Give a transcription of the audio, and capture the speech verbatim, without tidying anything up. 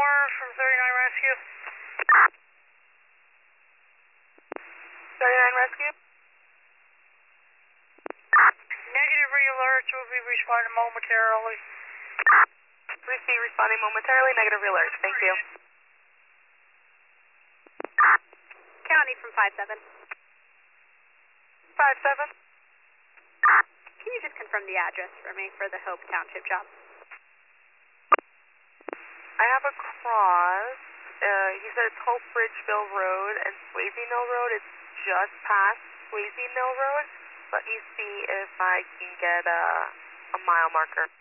four from thirty-nine Rescue. thirty-nine Rescue. Negative re-alerts will be responding momentarily. Receive responding momentarily, negative re-alerts, thank you. County from five seven. five seven. Can you just confirm the address for me for the Hope Township job? I have a cross. Uh, he said it's Hope Bridgeville Road and Swayze Mill Road. It's just past Swayze Mill Road. Let me see if I can get a, a mile marker.